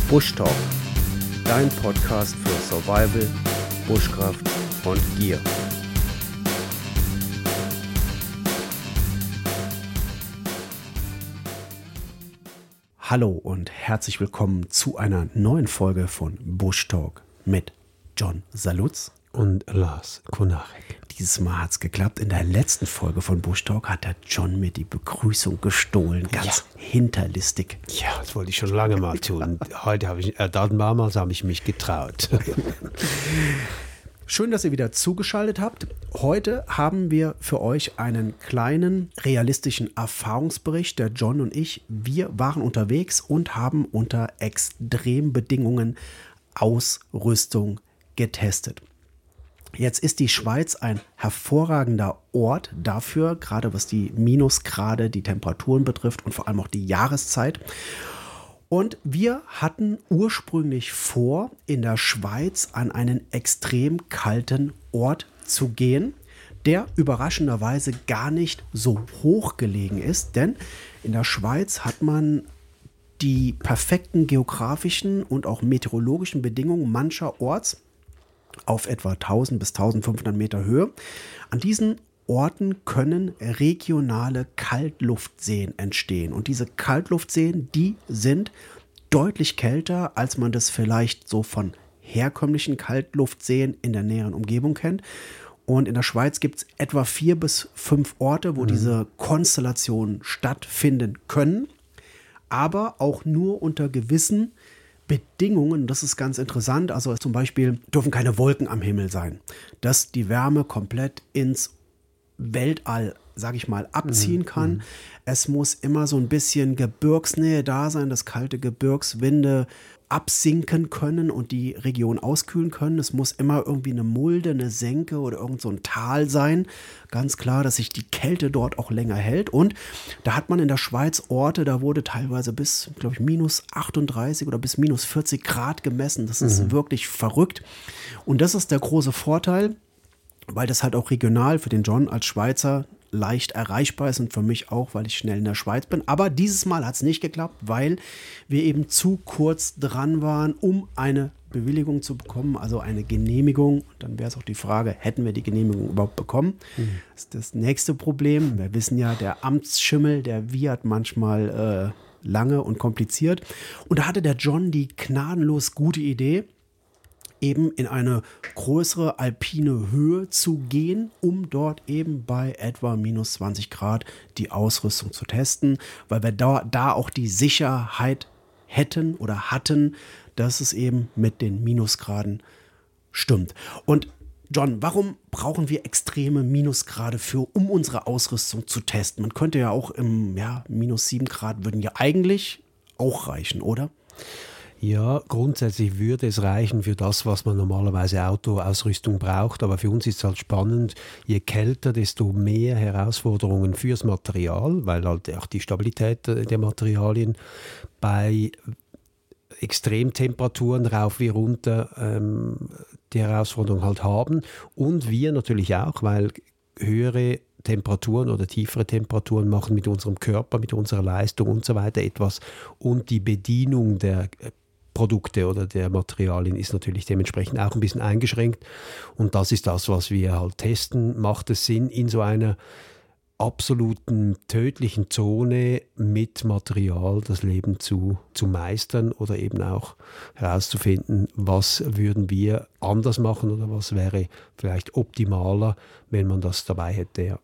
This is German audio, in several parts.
Bush Talk, dein Podcast für Survival, Bushcraft und Gear. Hallo und herzlich willkommen zu einer neuen Folge von Bush Talk mit John Salutz und Lars Konarek. Dieses Mal hat es geklappt. In der letzten Folge von Bush Talk hat der John mir die Begrüßung gestohlen. Ganz hinterlistig. Ja, das wollte ich schon lange mal tun. Heute habe ich, damals habe ich mich getraut. Schön, dass ihr wieder zugeschaltet habt. Heute haben wir für euch einen kleinen realistischen Erfahrungsbericht. Der John und ich, wir waren unterwegs und haben unter Extrembedingungen Ausrüstung getestet. Jetzt ist die Schweiz ein hervorragender Ort dafür, gerade was die Minusgrade, die Temperaturen betrifft und vor allem auch die Jahreszeit. Und wir hatten ursprünglich vor, in der Schweiz an einen extrem kalten Ort zu gehen, der überraschenderweise gar nicht so hoch gelegen ist, denn in der Schweiz hat man die perfekten geografischen und auch meteorologischen Bedingungen mancherorts auf etwa 1000 bis 1500 Meter Höhe. An diesen Orten können regionale Kaltluftseen entstehen. Und diese Kaltluftseen, die sind deutlich kälter, als man das vielleicht so von herkömmlichen Kaltluftseen in der näheren Umgebung kennt. Und in der Schweiz gibt es etwa 4 bis 5 Orte, wo diese Konstellationen stattfinden können, aber auch nur unter gewissen Bedingungen. Das ist ganz interessant. Also zum Beispiel dürfen keine Wolken am Himmel sein, dass die Wärme komplett ins Weltall, sage ich mal, abziehen kann. Es muss immer so ein bisschen Gebirgsnähe da sein, dass kalte Gebirgswinde absinken können und die Region auskühlen können. Es muss immer irgendwie eine Mulde, eine Senke oder irgend so ein Tal sein. Ganz klar, dass sich die Kälte dort auch länger hält. Und da hat man in der Schweiz Orte, da wurde teilweise bis, glaube ich, minus 38 oder bis minus 40 Grad gemessen. Das ist wirklich verrückt. Und das ist der große Vorteil, weil das halt auch regional für den John als Schweizer leicht erreichbar ist und für mich auch, weil ich schnell in der Schweiz bin. Aber dieses Mal hat es nicht geklappt, weil wir eben zu kurz dran waren, um eine Bewilligung zu bekommen, also eine Genehmigung. Und dann wäre es auch die Frage, hätten wir die Genehmigung überhaupt bekommen? Das ist das nächste Problem. Wir wissen ja, der Amtsschimmel, der wiehert manchmal lange und kompliziert. Und da hatte der John die gnadenlos gute Idee, eben in eine größere alpine Höhe zu gehen, um dort eben bei etwa minus 20 Grad die Ausrüstung zu testen, weil wir da auch die Sicherheit hätten oder hatten, dass es eben mit den Minusgraden stimmt. Und John, warum brauchen wir extreme Minusgrade um unsere Ausrüstung zu testen? Man könnte ja auch minus 7 Grad würden ja eigentlich auch reichen, oder? Ja, grundsätzlich würde es reichen für das, was man normalerweise Autoausrüstung braucht. Aber für uns ist es halt spannend, je kälter, desto mehr Herausforderungen fürs Material, weil halt auch die Stabilität der Materialien bei Extremtemperaturen rauf wie runter die Herausforderung halt haben. Und wir natürlich auch, weil höhere Temperaturen oder tiefere Temperaturen machen mit unserem Körper, mit unserer Leistung und so weiter etwas. Und die Bedienung der Produkte oder der Materialien ist natürlich dementsprechend auch ein bisschen eingeschränkt. Und das ist das, was wir halt testen. Macht es Sinn, in so einer absoluten tödlichen Zone mit Material das Leben zu meistern oder eben auch herauszufinden, was würden wir anders machen oder was wäre vielleicht optimaler, wenn man das dabei hätte, ja.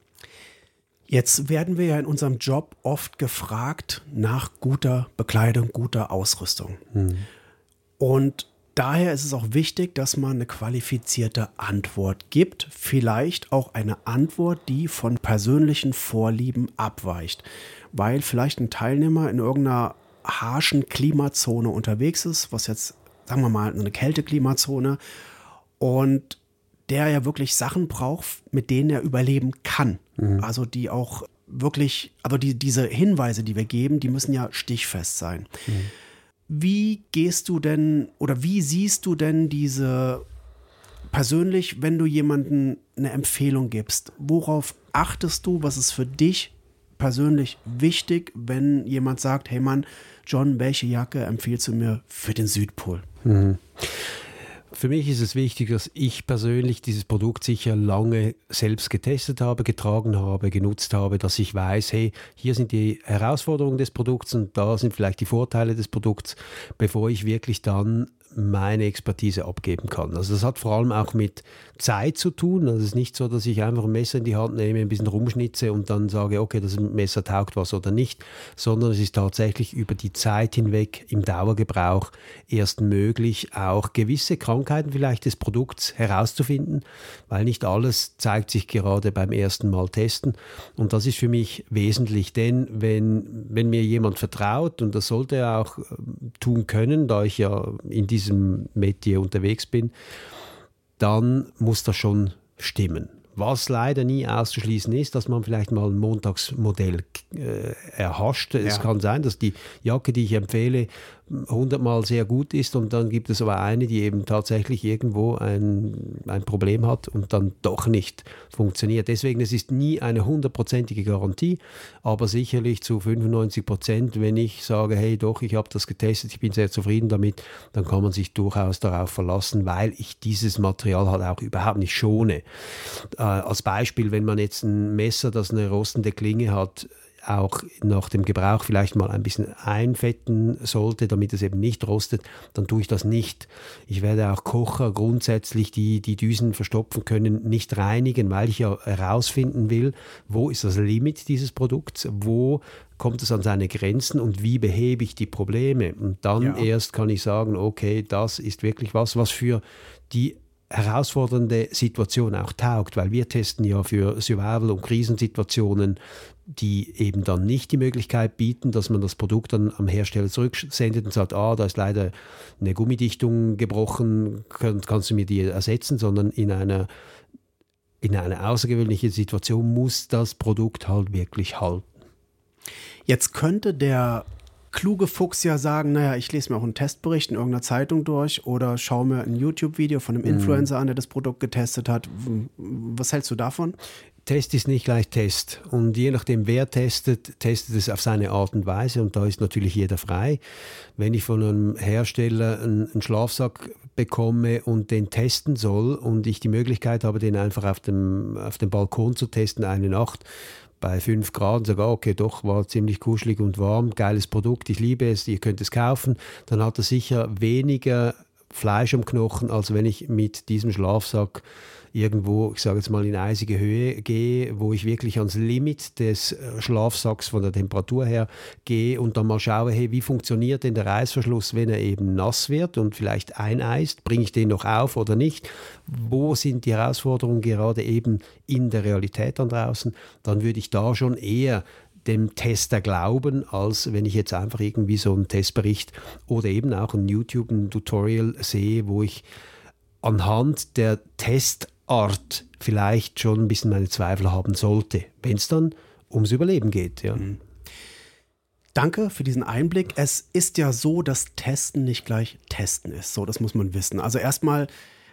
Jetzt werden wir ja in unserem Job oft gefragt nach guter Bekleidung, guter Ausrüstung. Und daher ist es auch wichtig, dass man eine qualifizierte Antwort gibt. Vielleicht auch eine Antwort, die von persönlichen Vorlieben abweicht. Weil vielleicht ein Teilnehmer in irgendeiner harschen Klimazone unterwegs ist, was jetzt, sagen wir mal, eine Kälteklimazone, und der ja wirklich Sachen braucht, mit denen er überleben kann. Also die auch wirklich, aber diese Hinweise, die wir geben, die müssen ja stichfest sein. Wie gehst du denn oder wie siehst du denn diese persönlich, wenn du jemandem eine Empfehlung gibst, worauf achtest du, was ist für dich persönlich wichtig, wenn jemand sagt, hey Mann, John, welche Jacke empfiehlst du mir für den Südpol? Für mich ist es wichtig, dass ich persönlich dieses Produkt sicher lange selbst getestet habe, getragen habe, genutzt habe, dass ich weiß, hey, hier sind die Herausforderungen des Produkts und da sind vielleicht die Vorteile des Produkts, bevor ich wirklich dann meine Expertise abgeben kann. Also das hat vor allem auch mit Zeit zu tun. Also es ist nicht so, dass ich einfach ein Messer in die Hand nehme, ein bisschen rumschnitze und dann sage, okay, das Messer taugt was oder nicht, sondern es ist tatsächlich über die Zeit hinweg im Dauergebrauch erst möglich, auch gewisse Krankheiten vielleicht des Produkts herauszufinden, weil nicht alles zeigt sich gerade beim ersten Mal testen. Und das ist für mich wesentlich, denn wenn mir jemand vertraut, und das sollte er auch tun können, da ich ja in diesem Metier unterwegs bin, dann muss das schon stimmen. Was leider nie auszuschließen ist, dass man vielleicht mal ein Montagsmodell erhascht. Es kann sein, dass die Jacke, die ich empfehle, 100-mal sehr gut ist und dann gibt es aber eine, die eben tatsächlich irgendwo ein Problem hat und dann doch nicht funktioniert. Deswegen, es ist nie eine 100%ige Garantie, aber sicherlich zu 95%, wenn ich sage, hey doch, ich habe das getestet, ich bin sehr zufrieden damit, dann kann man sich durchaus darauf verlassen, weil ich dieses Material halt auch überhaupt nicht schone. Als Beispiel, wenn man jetzt ein Messer, das eine rostende Klinge hat, auch nach dem Gebrauch vielleicht mal ein bisschen einfetten sollte, damit es eben nicht rostet, dann tue ich das nicht. Ich werde auch Kocher grundsätzlich, die Düsen verstopfen können, nicht reinigen, weil ich ja herausfinden will, wo ist das Limit dieses Produkts, wo kommt es an seine Grenzen und wie behebe ich die Probleme. Und dann erst kann ich sagen, okay, das ist wirklich was für die herausfordernde Situation auch taugt, weil wir testen ja für Survival- und Krisensituationen, die eben dann nicht die Möglichkeit bieten, dass man das Produkt dann am Hersteller zurücksendet und sagt, da ist leider eine Gummidichtung gebrochen, kannst du mir die ersetzen, sondern in einer außergewöhnlichen Situation muss das Produkt halt wirklich halten. Jetzt könnte der kluge Fuchs ja sagen, naja, ich lese mir auch einen Testbericht in irgendeiner Zeitung durch oder schaue mir ein YouTube-Video von einem Influencer an, der das Produkt getestet hat. Was hältst du davon? Test ist nicht gleich Test und je nachdem wer testet es auf seine Art und Weise und da ist natürlich jeder frei. Wenn ich von einem Hersteller einen Schlafsack bekomme und den testen soll und ich die Möglichkeit habe, den einfach auf dem Balkon zu testen, eine Nacht, bei 5 Grad sogar, okay, doch, war ziemlich kuschelig und warm, geiles Produkt, ich liebe es, ihr könnt es kaufen, dann hat er sicher weniger Fleisch am Knochen, als wenn ich mit diesem Schlafsack irgendwo, ich sage jetzt mal in eisige Höhe gehe, wo ich wirklich ans Limit des Schlafsacks von der Temperatur her gehe und dann mal schaue, hey, wie funktioniert denn der Reißverschluss, wenn er eben nass wird und vielleicht eineist, bringe ich den noch auf oder nicht? Wo sind die Herausforderungen gerade eben in der Realität dann draußen? Dann würde ich da schon eher dem Tester glauben, als wenn ich jetzt einfach irgendwie so einen Testbericht oder eben auch ein YouTube, ein Tutorial sehe, wo ich anhand der Testart vielleicht schon ein bisschen meine Zweifel haben sollte, wenn es dann ums Überleben geht. Ja. Danke für diesen Einblick. Es ist ja so, dass Testen nicht gleich Testen ist. So, das muss man wissen. Also erstmal,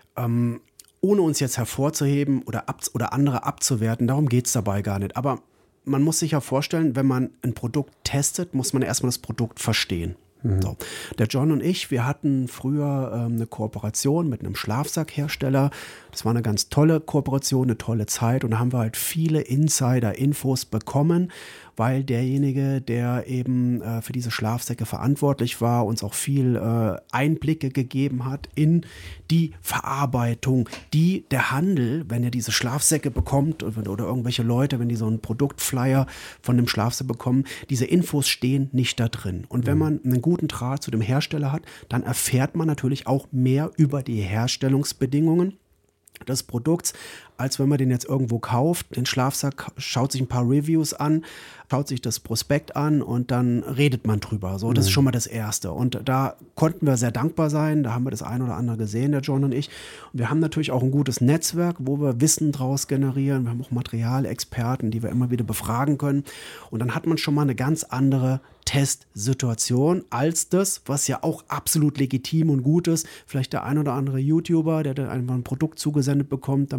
ohne uns jetzt hervorzuheben oder andere abzuwerten, darum geht es dabei gar nicht. Aber man muss sich ja vorstellen, wenn man ein Produkt testet, muss man erstmal das Produkt verstehen. So. Der John und ich, wir hatten früher eine Kooperation mit einem Schlafsackhersteller. Das war eine ganz tolle Kooperation, eine tolle Zeit und da haben wir halt viele Insider-Infos bekommen, weil derjenige, der eben für diese Schlafsäcke verantwortlich war, uns auch viel Einblicke gegeben hat in die Verarbeitung, die der Handel, wenn er diese Schlafsäcke bekommt oder irgendwelche Leute, wenn die so einen Produktflyer von dem Schlafsack bekommen, diese Infos stehen nicht da drin. Und wenn man einen guten Draht zu dem Hersteller hat, dann erfährt man natürlich auch mehr über die Herstellungsbedingungen des Produkts, als wenn man den jetzt irgendwo kauft, den Schlafsack, schaut sich ein paar Reviews an, schaut sich das Prospekt an und dann redet man drüber. So, das ist schon mal das Erste. Und da konnten wir sehr dankbar sein. Da haben wir das ein oder andere gesehen, der John und ich. Und wir haben natürlich auch ein gutes Netzwerk, wo wir Wissen draus generieren. Wir haben auch Materialexperten, die wir immer wieder befragen können. Und dann hat man schon mal eine ganz andere Testsituation als das, was ja auch absolut legitim und gut ist. Vielleicht der ein oder andere YouTuber, der dann einfach ein Produkt zugesendet bekommt, dann mit den Garten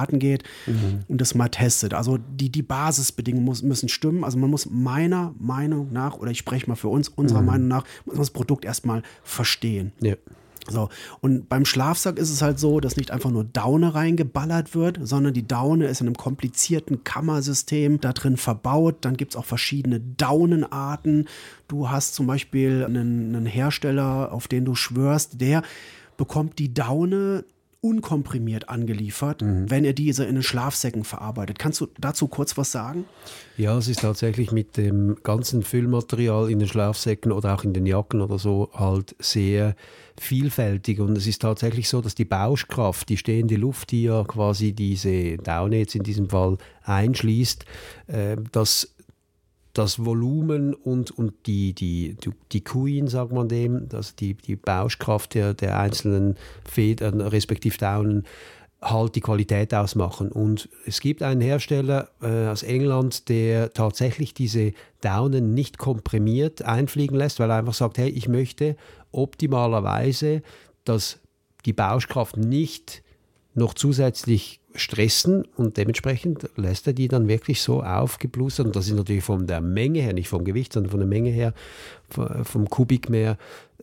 Daten geht und das mal testet. Also die Basisbedingungen müssen stimmen. Also man muss meiner Meinung nach, oder ich spreche mal für uns, unserer Meinung nach, muss man das Produkt erstmal verstehen. Ja. So, und beim Schlafsack ist es halt so, dass nicht einfach nur Daune reingeballert wird, sondern die Daune ist in einem komplizierten Kammersystem da drin verbaut. Dann gibt es auch verschiedene Daunenarten. Du hast zum Beispiel einen Hersteller, auf den du schwörst, der bekommt die Daune unkomprimiert angeliefert, wenn er diese in den Schlafsäcken verarbeitet. Kannst du dazu kurz was sagen? Ja, es ist tatsächlich mit dem ganzen Füllmaterial in den Schlafsäcken oder auch in den Jacken oder so halt sehr vielfältig. Und es ist tatsächlich so, dass die Bauschkraft, die stehende Luft, die ja quasi diese Daune jetzt in diesem Fall einschließt, dass das Volumen und die Queen, sagt man dem, also die Bauschkraft der einzelnen Federn, respektive Daunen, halt die Qualität ausmachen. Und es gibt einen Hersteller aus England, der tatsächlich diese Daunen nicht komprimiert einfliegen lässt, weil er einfach sagt, hey, ich möchte optimalerweise, dass die Bauschkraft nicht noch zusätzlich stressen, und dementsprechend lässt er die dann wirklich so aufgeblustert. Und das ist natürlich von der Menge her, nicht vom Gewicht, sondern von der Menge her, vom Kubik mehr,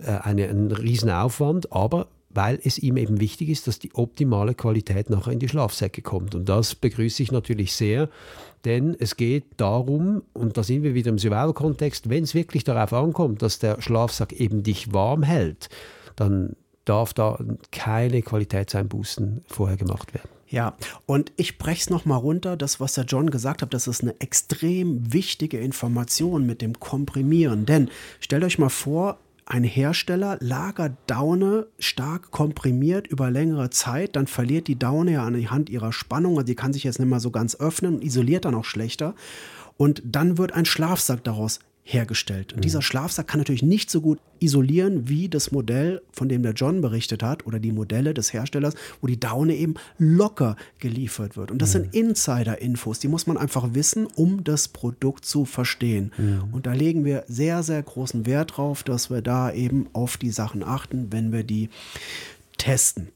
ein Riesenaufwand, aber weil es ihm eben wichtig ist, dass die optimale Qualität nachher in die Schlafsäcke kommt. Und das begrüße ich natürlich sehr, denn es geht darum, und da sind wir wieder im Survival-Kontext, wenn es wirklich darauf ankommt, dass der Schlafsack eben dich warm hält, dann darf da keine Qualitätseinbußen vorher gemacht werden. Ja, und ich breche es nochmal runter, das, was der John gesagt hat, das ist eine extrem wichtige Information mit dem Komprimieren. Denn stellt euch mal vor, ein Hersteller lagert Daune stark komprimiert über längere Zeit, dann verliert die Daune ja anhand ihrer Spannung, also die kann sich jetzt nicht mehr so ganz öffnen und isoliert dann auch schlechter. Und dann wird ein Schlafsack daraus hergestellt. Und dieser Schlafsack kann natürlich nicht so gut isolieren wie das Modell, von dem der John berichtet hat, oder die Modelle des Herstellers, wo die Daune eben locker geliefert wird. Und das sind Insider-Infos, die muss man einfach wissen, um das Produkt zu verstehen. Und da legen wir sehr, sehr großen Wert drauf, dass wir da eben auf die Sachen achten, wenn wir die testen.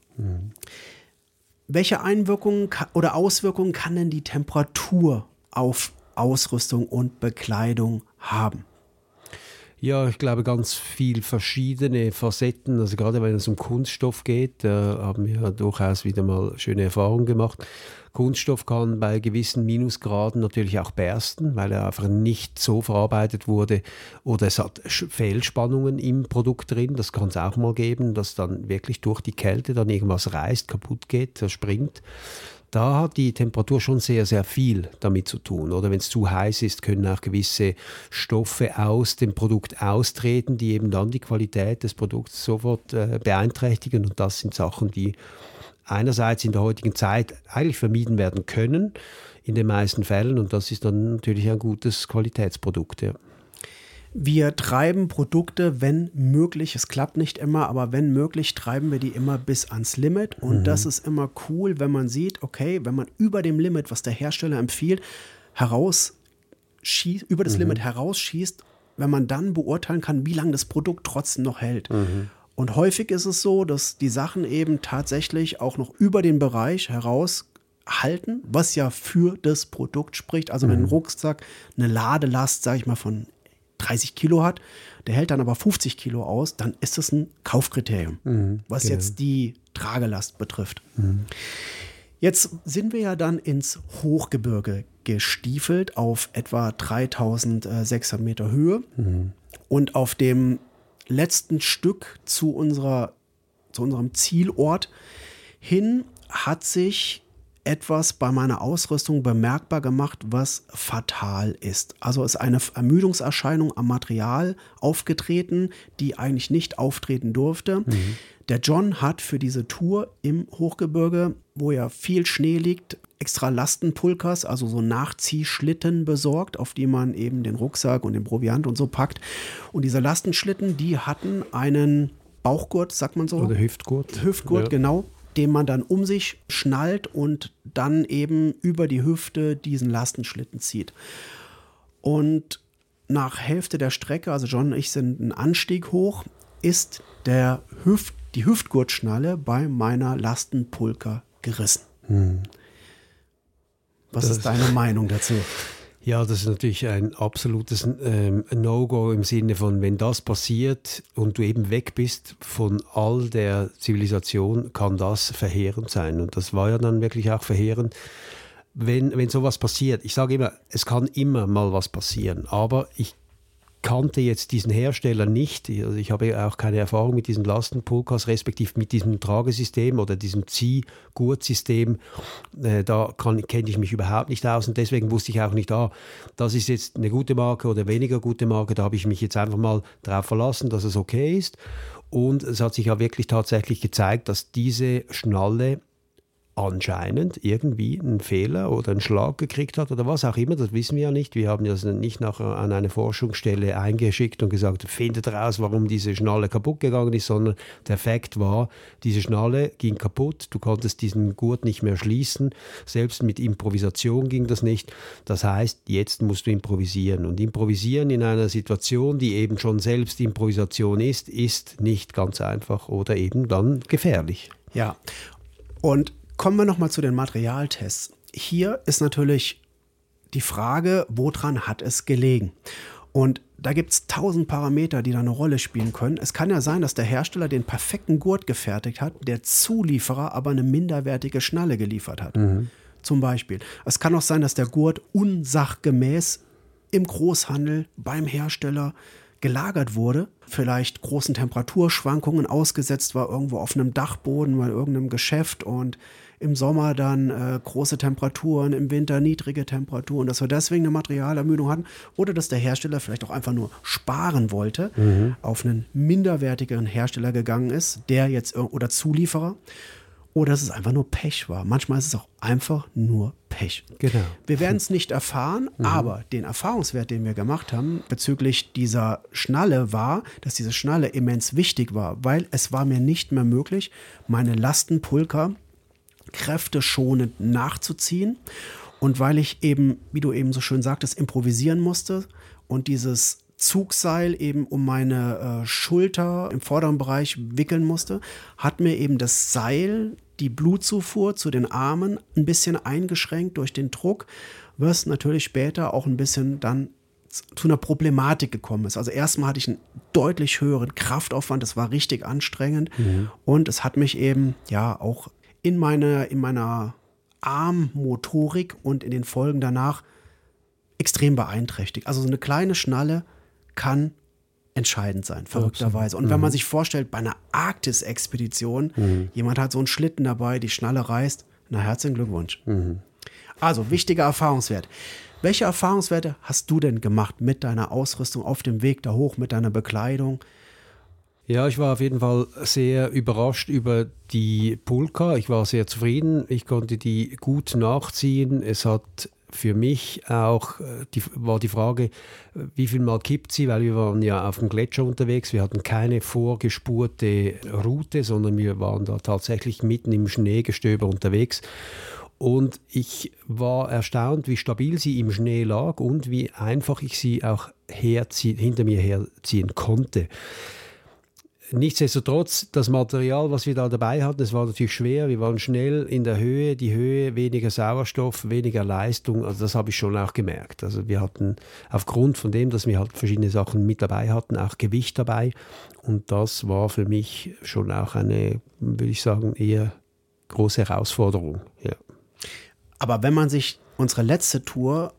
Welche Einwirkungen oder Auswirkungen kann denn die Temperatur auf Ausrüstung und Bekleidung haben? Ja, ich glaube, ganz viel verschiedene Facetten. Also gerade wenn es um Kunststoff geht, haben wir durchaus wieder mal schöne Erfahrungen gemacht. Kunststoff kann bei gewissen Minusgraden natürlich auch bersten, weil er einfach nicht so verarbeitet wurde, oder es hat Fehlspannungen im Produkt drin. Das kann es auch mal geben, dass dann wirklich durch die Kälte dann irgendwas reißt, kaputt geht, zerspringt. Da hat die Temperatur schon sehr, sehr viel damit zu tun. Oder wenn es zu heiß ist, können auch gewisse Stoffe aus dem Produkt austreten, die eben dann die Qualität des Produkts sofort beeinträchtigen. Und das sind Sachen, die einerseits in der heutigen Zeit eigentlich vermieden werden können, in den meisten Fällen. Und das ist dann natürlich ein gutes Qualitätsprodukt, ja. Wir treiben Produkte, wenn möglich, es klappt nicht immer, aber wenn möglich, treiben wir die immer bis ans Limit. Und das ist immer cool, wenn man sieht, okay, wenn man über dem Limit, was der Hersteller empfiehlt, über das Limit herausschießt, wenn man dann beurteilen kann, wie lange das Produkt trotzdem noch hält. Und häufig ist es so, dass die Sachen eben tatsächlich auch noch über den Bereich heraushalten, was ja für das Produkt spricht. Also wenn ein Rucksack eine Ladelast, sage ich mal, von 30 Kilo hat, der hält dann aber 50 Kilo aus, dann ist das ein Kaufkriterium, was jetzt die Tragelast betrifft. Jetzt sind wir ja dann ins Hochgebirge gestiefelt auf etwa 3600 Meter Höhe und auf dem letzten Stück zu unserem Zielort hin hat sich etwas bei meiner Ausrüstung bemerkbar gemacht, was fatal ist. Also ist eine Ermüdungserscheinung am Material aufgetreten, die eigentlich nicht auftreten durfte. Der John hat für diese Tour im Hochgebirge, wo ja viel Schnee liegt, extra Lastenpulkers, also so Nachziehschlitten besorgt, auf die man eben den Rucksack und den Proviant und so packt. Und diese Lastenschlitten, die hatten einen Bauchgurt, sagt man so. Oder Hüftgurt. Hüftgurt, ja. Genau, den man dann um sich schnallt und dann eben über die Hüfte diesen Lastenschlitten zieht. Und nach Hälfte der Strecke, also John und ich sind einen Anstieg hoch, ist die Hüftgurtschnalle bei meiner Lastenpulker gerissen. Was ist deine Meinung dazu? Ja, das ist natürlich ein absolutes No-Go im Sinne von, wenn das passiert und du eben weg bist von all der Zivilisation, kann das verheerend sein. Und das war ja dann wirklich auch verheerend, wenn sowas passiert. Ich sage immer, es kann immer mal was passieren, aber ich kannte jetzt diesen Hersteller nicht. Also ich habe auch keine Erfahrung mit diesen Lastenpulkas, respektive mit diesem Tragesystem oder diesem Ziehgurtsystem. Da kenne ich mich überhaupt nicht aus und deswegen wusste ich auch nicht, das ist jetzt eine gute Marke oder weniger gute Marke. Da habe ich mich jetzt einfach mal darauf verlassen, dass es okay ist. Und es hat sich ja wirklich tatsächlich gezeigt, dass diese Schnalle anscheinend irgendwie einen Fehler oder einen Schlag gekriegt hat oder was auch immer, das wissen wir ja nicht. Wir haben das nicht nachher an eine Forschungsstelle eingeschickt und gesagt, findet raus, warum diese Schnalle kaputt gegangen ist, sondern der Fakt war, diese Schnalle ging kaputt, du konntest diesen Gurt nicht mehr schließen, selbst mit Improvisation ging das nicht. Das heißt, jetzt musst du improvisieren und improvisieren in einer Situation, die eben schon selbst Improvisation ist nicht ganz einfach oder eben dann gefährlich. Ja, und kommen wir nochmal zu den Materialtests. Hier ist natürlich die Frage, woran hat es gelegen? Und da gibt es 1000 Parameter, die da eine Rolle spielen können. Es kann ja sein, dass der Hersteller den perfekten Gurt gefertigt hat, der Zulieferer aber eine minderwertige Schnalle geliefert hat. Zum Beispiel. Es kann auch sein, dass der Gurt unsachgemäß im Großhandel beim Hersteller gelagert wurde, vielleicht großen Temperaturschwankungen ausgesetzt war, irgendwo auf einem Dachboden bei irgendeinem Geschäft und im Sommer dann große Temperaturen, im Winter niedrige Temperaturen, dass wir deswegen eine Materialermüdung hatten oder dass der Hersteller vielleicht auch einfach nur sparen wollte, auf einen minderwertigeren Hersteller gegangen ist, der jetzt oder Zulieferer, oder dass es einfach nur Pech war. Manchmal ist es auch einfach nur Pech. Genau. Wir werden es nicht erfahren, aber den Erfahrungswert, den wir gemacht haben bezüglich dieser Schnalle war, dass diese Schnalle immens wichtig war, weil es war mir nicht mehr möglich, meine Lastenpulker kräfteschonend nachzuziehen und weil ich eben, wie du eben so schön sagtest, improvisieren musste und dieses Zugseil eben um meine Schulter im vorderen Bereich wickeln musste, hat mir eben das Seil die Blutzufuhr zu den Armen ein bisschen eingeschränkt durch den Druck, was natürlich später auch ein bisschen dann zu einer Problematik gekommen ist. Also erstmal hatte ich einen deutlich höheren Kraftaufwand, das war richtig anstrengend und es hat mich eben ja auch in meiner Armmotorik und in den Folgen danach extrem beeinträchtigt. Also so eine kleine Schnalle kann entscheidend sein, verrückterweise. Und wenn man sich vorstellt, bei einer Arktis-Expedition, jemand hat so einen Schlitten dabei, die Schnalle reißt, na, herzlichen Glückwunsch. Also, wichtiger Erfahrungswert. Welche Erfahrungswerte hast du denn gemacht mit deiner Ausrüstung auf dem Weg da hoch, mit deiner Bekleidung? Ja, ich war auf jeden Fall sehr überrascht über die Pulka. Ich war sehr zufrieden. Ich konnte die gut nachziehen. Es hat für mich auch war die Frage, wie viel Mal kippt sie, weil wir waren ja auf dem Gletscher unterwegs. Wir hatten keine vorgespurte Route, sondern wir waren da tatsächlich mitten im Schneegestöber unterwegs. Und ich war erstaunt, wie stabil sie im Schnee lag und wie einfach ich sie auch hinter mir herziehen konnte. Nichtsdestotrotz, das Material, was wir da dabei hatten, es war natürlich schwer, wir waren schnell in der Höhe, die Höhe, weniger Sauerstoff, weniger Leistung, also das habe ich schon auch gemerkt. Also wir hatten aufgrund von dem, dass wir halt verschiedene Sachen mit dabei hatten, auch Gewicht dabei und das war für mich schon auch eine, würde ich sagen, eher große Herausforderung. Ja. Aber wenn man unsere letzte Tour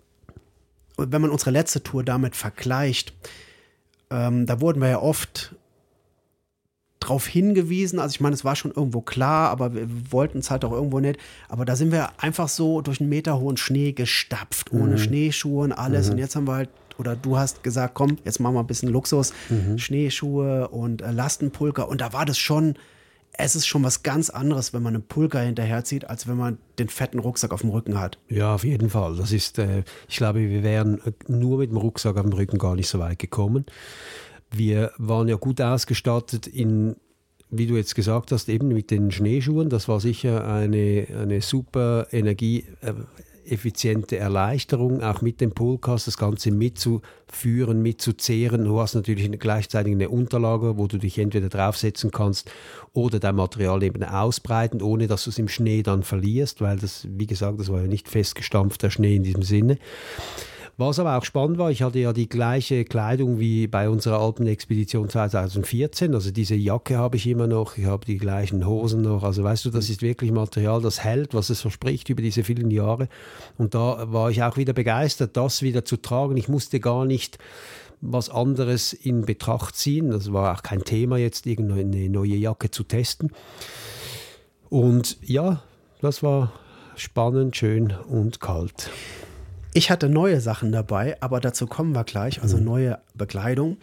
damit vergleicht, da wurden wir ja oft drauf hingewiesen, also ich meine, es war schon irgendwo klar, aber wir wollten es halt auch irgendwo nicht, aber da sind wir einfach so durch einen meterhohen Schnee gestapft, ohne Schneeschuhe und alles und jetzt haben wir halt, oder du hast gesagt, komm, jetzt machen wir ein bisschen Luxus, Schneeschuhe und Lastenpulker und da war das schon, es ist schon was ganz anderes, wenn man einen Pulker hinterherzieht, als wenn man den fetten Rucksack auf dem Rücken hat. Ja, auf jeden Fall. Das ist, ich glaube, wir wären nur mit dem Rucksack auf dem Rücken gar nicht so weit gekommen. Wir waren ja gut ausgestattet wie du jetzt gesagt hast, eben mit den Schneeschuhen. Das war sicher eine super effiziente Erleichterung, auch mit dem Polcast das Ganze mitzuführen, mitzuzehren. Du hast natürlich gleichzeitig eine Unterlage, wo du dich entweder draufsetzen kannst oder dein Material eben ausbreiten, ohne dass du es im Schnee dann verlierst, weil das, wie gesagt, das war ja nicht festgestampfter Schnee in diesem Sinne. Was aber auch spannend war, ich hatte ja die gleiche Kleidung wie bei unserer Alpenexpedition 2014, also diese Jacke habe ich immer noch, ich habe die gleichen Hosen noch, also weißt du, das ist wirklich Material, das hält, was es verspricht über diese vielen Jahre, und da war ich auch wieder begeistert, das wieder zu tragen. Ich musste gar nicht was anderes in Betracht ziehen, das war auch kein Thema jetzt, irgendeine neue Jacke zu testen, und ja, das war spannend, schön und kalt. Ich hatte neue Sachen dabei, aber dazu kommen wir gleich, also neue Bekleidung.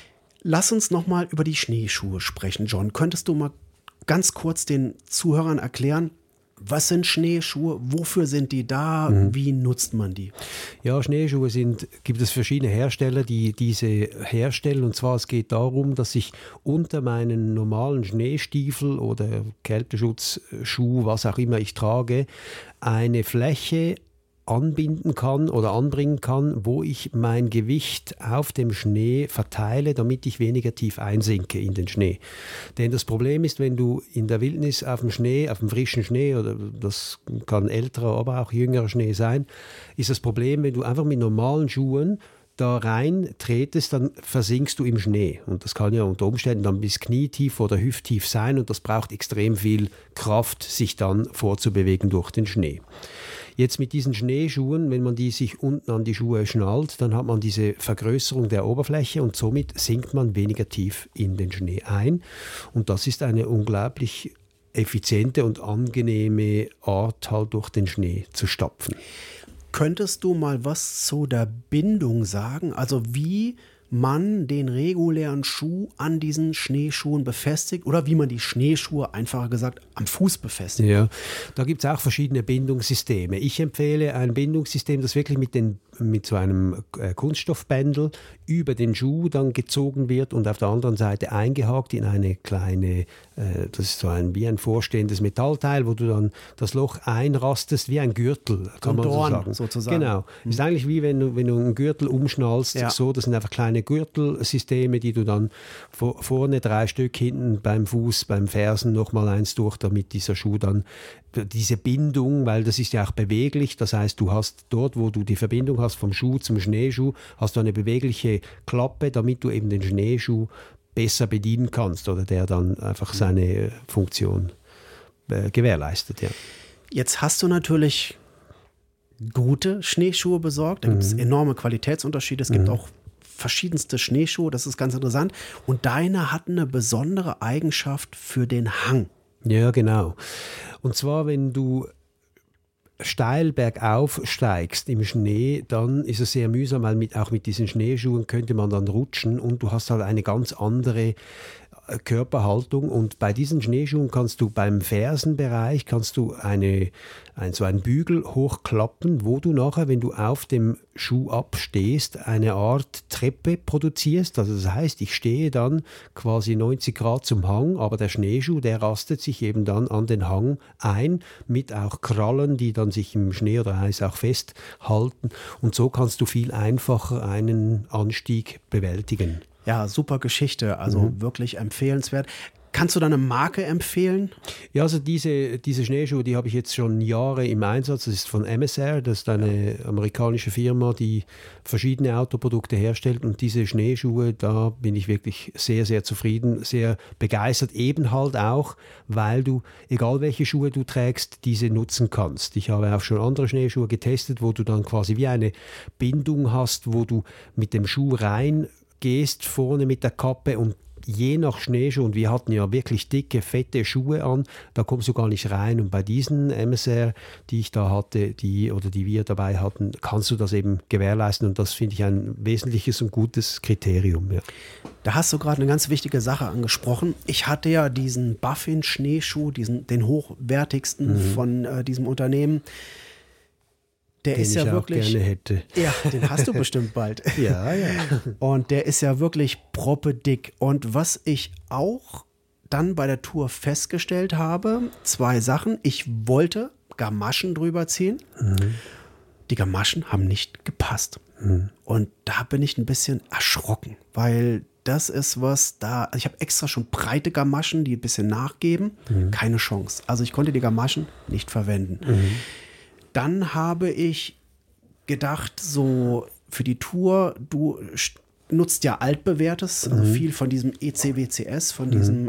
Lass uns nochmal über die Schneeschuhe sprechen, John. Könntest du mal ganz kurz den Zuhörern erklären, was sind Schneeschuhe, wofür sind die da, wie nutzt man die? Ja, Schneeschuhe gibt es verschiedene Hersteller, die diese herstellen. Und zwar, es geht darum, dass ich unter meinen normalen Schneestiefel oder Kälteschutzschuh, was auch immer ich trage, eine Fläche anbinden kann oder anbringen kann, wo ich mein Gewicht auf dem Schnee verteile, damit ich weniger tief einsinke in den Schnee. Denn das Problem ist, wenn du in der Wildnis auf dem Schnee, auf dem frischen Schnee, oder das kann älterer, aber auch jüngerer Schnee sein, ist das Problem, wenn du einfach mit normalen Schuhen da rein tretest, dann versinkst du im Schnee. Und das kann ja unter Umständen dann bis knietief oder hüfttief sein, und das braucht extrem viel Kraft, sich dann vorzubewegen durch den Schnee. Jetzt mit diesen Schneeschuhen, wenn man die sich unten an die Schuhe schnallt, dann hat man diese Vergrößerung der Oberfläche und somit sinkt man weniger tief in den Schnee ein. Und das ist eine unglaublich effiziente und angenehme Art, halt durch den Schnee zu stapfen. Könntest du mal was zu der Bindung sagen? Also wie man den regulären Schuh an diesen Schneeschuhen befestigt oder wie man die Schneeschuhe, einfacher gesagt, am Fuß befestigt? Ja, da gibt es auch verschiedene Bindungssysteme. Ich empfehle ein Bindungssystem, das wirklich mit so einem Kunststoffbändel über den Schuh dann gezogen wird und auf der anderen Seite eingehakt in eine kleine, das ist so wie ein vorstehendes Metallteil, wo du dann das Loch einrastest, wie ein Gürtel, kann man so sagen. Sozusagen. Genau. Es ist eigentlich wie wenn du einen Gürtel umschnallst, so, das sind einfach kleine Gürtelsysteme, die du dann vorne 3 Stück, hinten beim Fuß, beim Fersen nochmal eins durch, damit dieser Schuh dann diese Bindung, weil das ist ja auch beweglich, das heißt, du hast dort, wo du die Verbindung hast vom Schuh zum Schneeschuh, hast du eine bewegliche Klappe, damit du eben den Schneeschuh besser bedienen kannst oder der dann einfach seine Funktion gewährleistet. Ja. Jetzt hast du natürlich gute Schneeschuhe besorgt, da gibt es enorme Qualitätsunterschiede, es gibt auch verschiedenste Schneeschuhe, das ist ganz interessant, und deine hatten eine besondere Eigenschaft für den Hang. Ja, genau. Und zwar, wenn du steil bergauf steigst im Schnee, dann ist es sehr mühsam, weil auch mit diesen Schneeschuhen könnte man dann rutschen und du hast halt eine ganz andere Körperhaltung, und bei diesen Schneeschuhen kannst du beim Fersenbereich so einen Bügel hochklappen, wo du nachher, wenn du auf dem Schuh abstehst, eine Art Treppe produzierst. Also das heißt, ich stehe dann quasi 90 Grad zum Hang, aber der Schneeschuh, der rastet sich eben dann an den Hang ein, mit auch Krallen, die dann sich im Schnee oder Eis auch festhalten, und so kannst du viel einfacher einen Anstieg bewältigen. Ja, super Geschichte, also wirklich empfehlenswert. Kannst du da eine Marke empfehlen? Ja, also diese Schneeschuhe, die habe ich jetzt schon Jahre im Einsatz. Das ist von MSR, das ist eine amerikanische Firma, die verschiedene Autoprodukte herstellt. Und diese Schneeschuhe, da bin ich wirklich sehr, sehr zufrieden, sehr begeistert. Eben halt auch, weil du, egal welche Schuhe du trägst, diese nutzen kannst. Ich habe auch schon andere Schneeschuhe getestet, wo du dann quasi wie eine Bindung hast, wo du mit dem Schuh reingehst, vorne mit der Kappe, und je nach Schneeschuh, und wir hatten ja wirklich dicke, fette Schuhe an, da kommst du gar nicht rein. Und bei diesen MSR, die ich da hatte, die wir dabei hatten, kannst du das eben gewährleisten, und das finde ich ein wesentliches und gutes Kriterium. Ja. Da hast du gerade eine ganz wichtige Sache angesprochen. Ich hatte ja diesen Buffin-Schneeschuh, den hochwertigsten von diesem Unternehmen. Der den ist ja ich wirklich, auch gerne hätte. Ja, den hast du bestimmt bald. Ja, ja. Und der ist ja wirklich proppedick. Und was ich auch dann bei der Tour festgestellt habe, 2 Sachen. Ich wollte Gamaschen drüber ziehen Die Gamaschen haben nicht gepasst. Und da bin ich ein bisschen erschrocken, weil das ist was da, also ich habe extra schon breite Gamaschen, die ein bisschen nachgeben, keine Chance. Also ich konnte die Gamaschen nicht verwenden. Dann habe ich gedacht, so für die Tour, du nutzt ja altbewährtes, also viel von diesem ECWCS, von diesem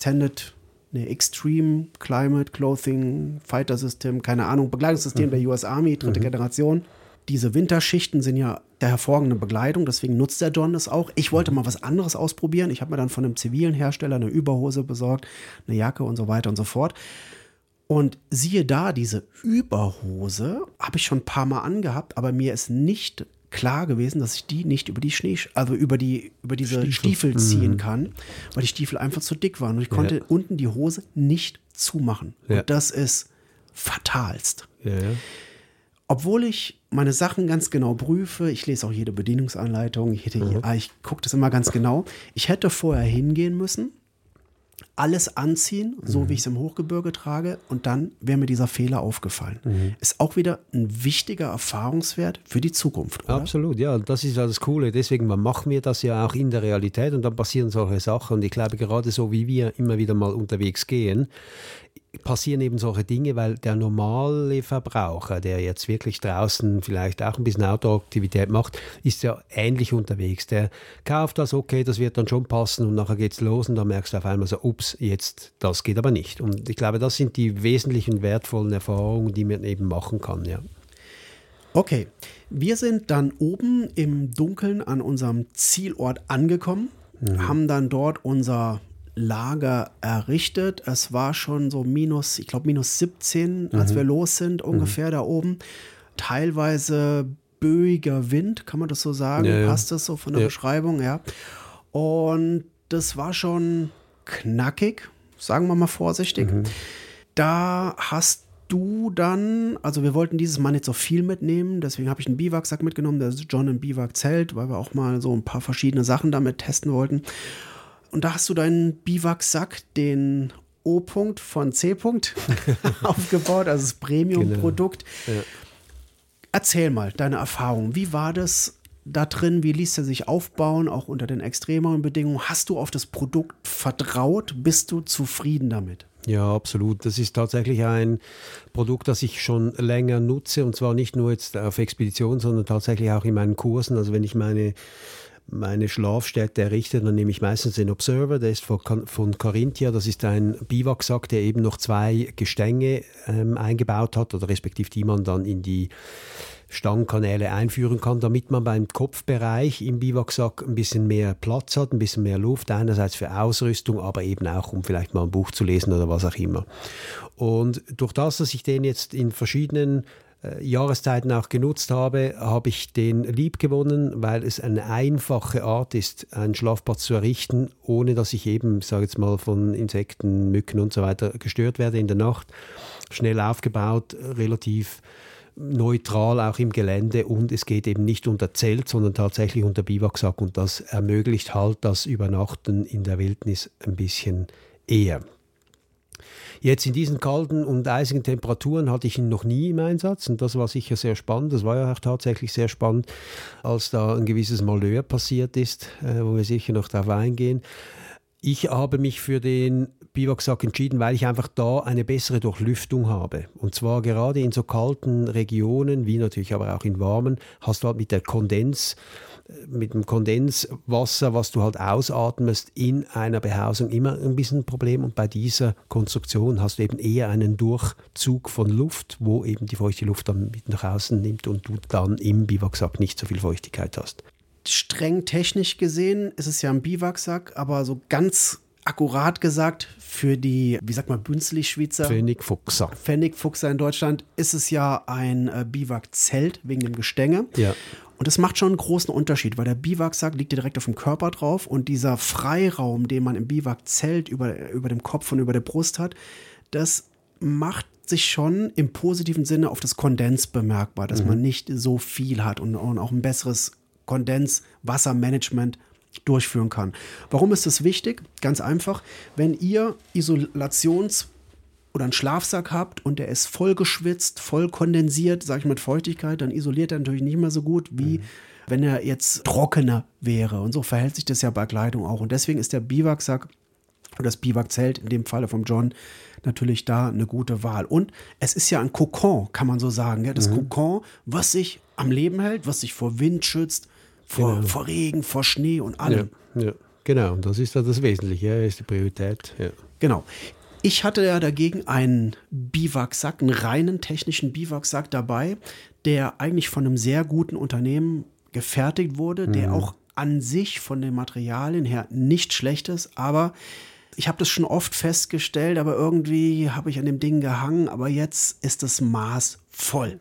Extreme Climate Clothing Fighter System, keine Ahnung, Begleitungssystem der US Army, dritte Generation. Diese Winterschichten sind ja der hervorragende Bekleidung, deswegen nutzt der John das auch. Ich wollte mal was anderes ausprobieren. Ich habe mir dann von einem zivilen Hersteller eine Überhose besorgt, eine Jacke und so weiter und so fort. Und siehe da, diese Überhose habe ich schon ein paar Mal angehabt, aber mir ist nicht klar gewesen, dass ich die nicht über die über diese Stiefel ziehen kann, weil die Stiefel einfach zu dick waren. Und ich konnte unten die Hose nicht zumachen. Ja. Und das ist fatalst. Ja. Obwohl ich meine Sachen ganz genau prüfe, ich lese auch jede Bedienungsanleitung, ich gucke das immer ganz genau. Ich hätte vorher hingehen müssen, alles anziehen, so wie ich es im Hochgebirge trage, und dann wäre mir dieser Fehler aufgefallen. Ist auch wieder ein wichtiger Erfahrungswert für die Zukunft, oder? Absolut, ja, das ist ja das Coole. Deswegen machen wir das ja auch in der Realität und dann passieren solche Sachen. Und ich glaube, gerade so wie wir immer wieder mal unterwegs gehen, passieren eben solche Dinge, weil der normale Verbraucher, der jetzt wirklich draußen vielleicht auch ein bisschen Outdoor-Aktivität macht, ist ja ähnlich unterwegs. Der kauft das, okay, das wird dann schon passen und nachher geht's los und dann merkst du auf einmal so, ups, jetzt, das geht aber nicht. Und ich glaube, das sind die wesentlichen wertvollen Erfahrungen, die man eben machen kann, ja. Okay, wir sind dann oben im Dunkeln an unserem Zielort angekommen, haben dann dort unser Lager errichtet. Es war schon so minus 17, als wir los sind, ungefähr da oben. Teilweise böiger Wind, kann man das so sagen? Ja, passt das so von der Beschreibung? Ja. Und das war schon knackig, sagen wir mal vorsichtig. Da hast du dann, also wir wollten dieses Mal nicht so viel mitnehmen, deswegen habe ich einen Biwaksack mitgenommen, der John im Biwak-Zelt, weil wir auch mal so ein paar verschiedene Sachen damit testen wollten. Und da hast du deinen Biwaksack, den O-Punkt von C-Punkt aufgebaut, also das Premium-Produkt. Genau. Ja. Erzähl mal deine Erfahrung. Wie war das da drin? Wie ließ er sich aufbauen, auch unter den extremeren Bedingungen? Hast du auf das Produkt vertraut? Bist du zufrieden damit? Ja, absolut. Das ist tatsächlich ein Produkt, das ich schon länger nutze, und zwar nicht nur jetzt auf Expedition, sondern tatsächlich auch in meinen Kursen. Also wenn ich meine Schlafstätte errichte, dann nehme ich meistens den Observer, der ist von Carinthia. Das ist ein Biwaksack, der eben noch 2 Gestänge eingebaut hat, oder respektive die man dann in die Stangenkanäle einführen kann, damit man beim Kopfbereich im Biwaksack ein bisschen mehr Platz hat, ein bisschen mehr Luft, einerseits für Ausrüstung, aber eben auch, um vielleicht mal ein Buch zu lesen oder was auch immer. Und durch das, dass ich den jetzt in verschiedenen Jahreszeiten auch genutzt habe, habe ich den lieb gewonnen, weil es eine einfache Art ist, einen Schlafplatz zu errichten, ohne dass ich eben, sage jetzt mal, von Insekten, Mücken und so weiter gestört werde in der Nacht. Schnell aufgebaut, relativ neutral auch im Gelände, und es geht eben nicht unter Zelt, sondern tatsächlich unter Biwaksack, und das ermöglicht halt das Übernachten in der Wildnis ein bisschen eher. Jetzt in diesen kalten und eisigen Temperaturen hatte ich ihn noch nie im Einsatz, und das war sicher sehr spannend. Das war ja auch tatsächlich sehr spannend, als da ein gewisses Malheur passiert ist, wo wir sicher noch darauf eingehen. Ich habe mich für den Biwaksack entschieden, weil ich einfach da eine bessere Durchlüftung habe. Und zwar gerade in so kalten Regionen, wie natürlich aber auch in warmen, hast du halt mit dem Kondenswasser, was du halt ausatmest, in einer Behausung immer ein bisschen ein Problem. Und bei dieser Konstruktion hast du eben eher einen Durchzug von Luft, wo eben die feuchte Luft dann mit nach außen nimmt und du dann im Biwaksack nicht so viel Feuchtigkeit hast. Streng technisch gesehen ist es ja ein Biwaksack, aber so ganz akkurat gesagt für die, wie sagt man, Bünzli-Schweizer? Pfennigfuchser in Deutschland ist es ja ein Biwakzelt wegen dem Gestänge. Ja. Und das macht schon einen großen Unterschied, weil der Biwaksack liegt ja direkt auf dem Körper drauf, und dieser Freiraum, den man im Biwakzelt über dem Kopf und über der Brust hat, das macht sich schon im positiven Sinne auf das Kondens bemerkbar, dass man nicht so viel hat und auch ein besseres Kondenswassermanagement durchführen kann. Warum ist das wichtig? Ganz einfach, wenn ihr oder einen Schlafsack habt und der ist voll geschwitzt, voll kondensiert, sag ich mit Feuchtigkeit, dann isoliert er natürlich nicht mehr so gut, wie wenn er jetzt trockener wäre. Und so verhält sich das ja bei Kleidung auch. Und deswegen ist der Biwaksack oder das Biwakzelt, in dem Falle vom John, natürlich da eine gute Wahl. Und es ist ja ein Kokon, kann man so sagen. Ja? Das Kokon, was sich am Leben hält, was sich vor Wind schützt, vor Regen, vor Schnee und allem. Ja, genau. Und das ist ja das Wesentliche, ist die Priorität. Ja. Genau. Ich hatte ja dagegen einen Biwaksack, einen reinen technischen Biwaksack dabei, der eigentlich von einem sehr guten Unternehmen gefertigt wurde, der auch an sich von den Materialien her nicht schlecht ist, aber ich habe das schon oft festgestellt, aber irgendwie habe ich an dem Ding gehangen, aber jetzt ist das Maß voll.